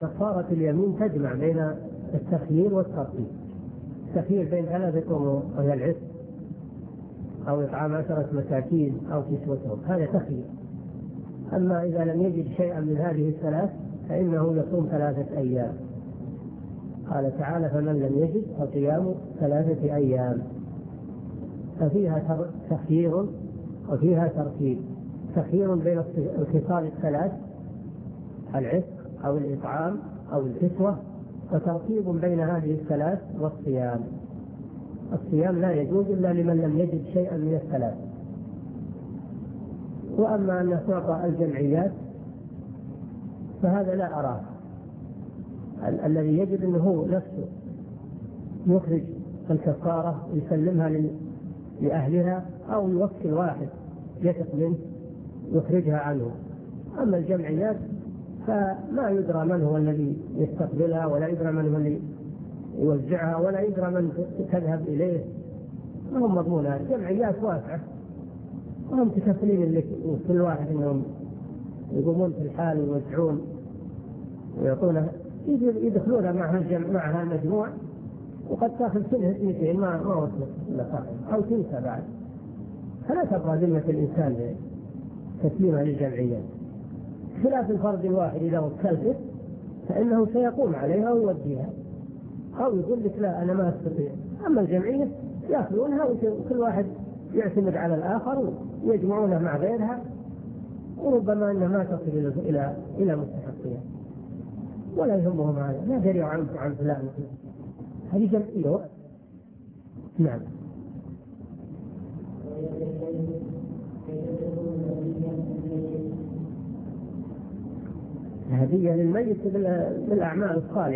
كفارة اليمين تجمع بين التخيير والترتيب. التخيير بين 3 أمور وهي العتق أو إطعام 10 مساكين أو كسوتهم، هذا تخيير. أما إذا لم يجد شيئا من هذه الثلاث فإنه يصوم 3 أيام. قال تعالى: فمن لم يجد فصيام 3 أيام. ففيها تخيير وفيها ترتيب. تخيير بين الخصال الثلاث: العتق أو الإطعام أو الكسوة، وترتيب بين هذه الثلاث والصيام. الصيام لا يجوز إلا لمن لم يجد شيئا من الثلاث. وأما أن تعطى الجمعيات فهذا لا أراه. الذي يجب أنه هو نفسه يخرج الكفارة ويسلمها لأهلها، أو يوكل واحد يثق منه يخرجها عنه. أما الجمعيات فما يدرى من هو الذي يستقبلها، ولا يدرى من هو الذي يوزعها، ولا يدرى من تذهب إليه. ما هم مضمونها. الجمعيات واسعة وهم متكفلين كل واحد انهم يقومون في الحال ويوزعون ويعطونه، يدخلونها معها المجموع، وقد تاخذ سنة 200 ما وصلت إلا صاحب، أو تنسى بعد. فلا تبقى ذمة الإنسان تسليمها للجمعيات، خلاف الفرد الواحد. إذا وكلته فإنه سيقوم عليها ويوديها، أو يقول لك لا أنا ما أستطيع. أما الجمعية يأخذونها وكل واحد يعتمد على الآخر ويجمعونها مع غيرها، وربما أنها ما تصل إلى مستحقها ولا يهمهم هذا. لا دري عن فلان. هذه جمعية. نعم. هدية للميت بالأعمال الصالحة.